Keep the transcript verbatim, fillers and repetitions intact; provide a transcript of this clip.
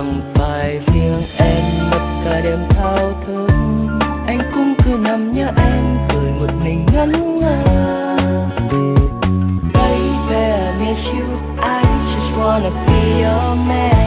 chẳng phải riêng em mất cả đêm thao thức, anh cũng cứ nằm nhớ em cười một mình ngẩn ngơ. Baby, I miss you, I just wanna be your man.